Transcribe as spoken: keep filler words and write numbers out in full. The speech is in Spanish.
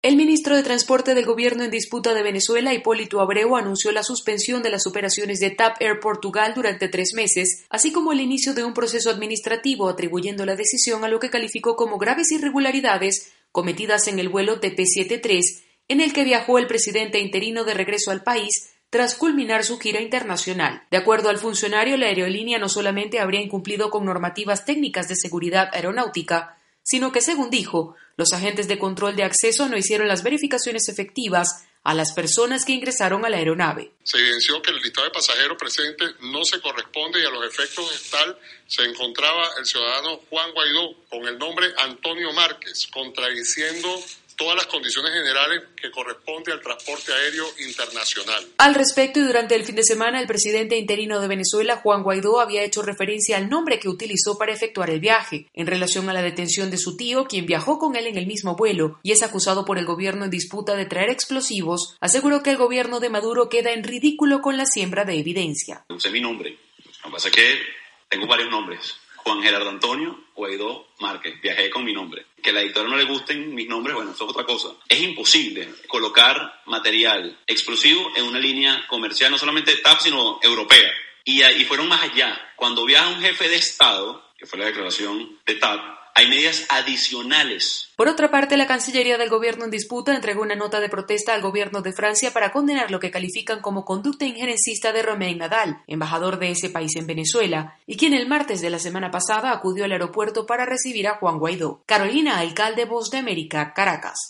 El ministro de Transporte del Gobierno en disputa de Venezuela, Hipólito Abreu, anunció la suspensión de las operaciones de TAP Air Portugal durante tres meses, así como el inicio de un proceso administrativo, atribuyendo la decisión a lo que calificó como graves irregularidades cometidas en el vuelo T P setenta y tres, en el que viajó el presidente interino de regreso al país tras culminar su gira internacional. De acuerdo al funcionario, la aerolínea no solamente habría incumplido con normativas técnicas de seguridad aeronáutica, sino que, según dijo, los agentes de control de acceso no hicieron las verificaciones efectivas a las personas que ingresaron a la aeronave. Se evidenció que el listado de pasajeros presentes no se corresponde y a los efectos de tal se encontraba el ciudadano Juan Guaidó con el nombre Antonio Márquez, contradiciendo todas las condiciones generales que corresponde al transporte aéreo internacional. Al respecto, y durante el fin de semana, el presidente interino de Venezuela, Juan Guaidó, había hecho referencia al nombre que utilizó para efectuar el viaje, en relación a la detención de su tío, quien viajó con él en el mismo vuelo y es acusado por el gobierno en disputa de traer explosivos. Aseguró que el gobierno de Maduro queda en ridículo con la siembra de evidencia. Usé mi nombre. Lo que pasa es que tengo varios nombres. Juan Gerardo Antonio Guaidó Márquez. Viajé con mi nombre. Que a la dictadura no le gusten mis nombres, bueno, eso es otra cosa. Es imposible colocar material explosivo en una línea comercial, no solamente TAP, sino europea. Y, y fueron más allá. Cuando viaja un jefe de Estado, que fue la declaración de TAP, hay medidas adicionales. Por otra parte, la Cancillería del gobierno en disputa entregó una nota de protesta al gobierno de Francia para condenar lo que califican como conducta injerencista de Romain Nadal, embajador de ese país en Venezuela, y quien el martes de la semana pasada acudió al aeropuerto para recibir a Juan Guaidó. Carolina Alcalde, Voz de América, Caracas.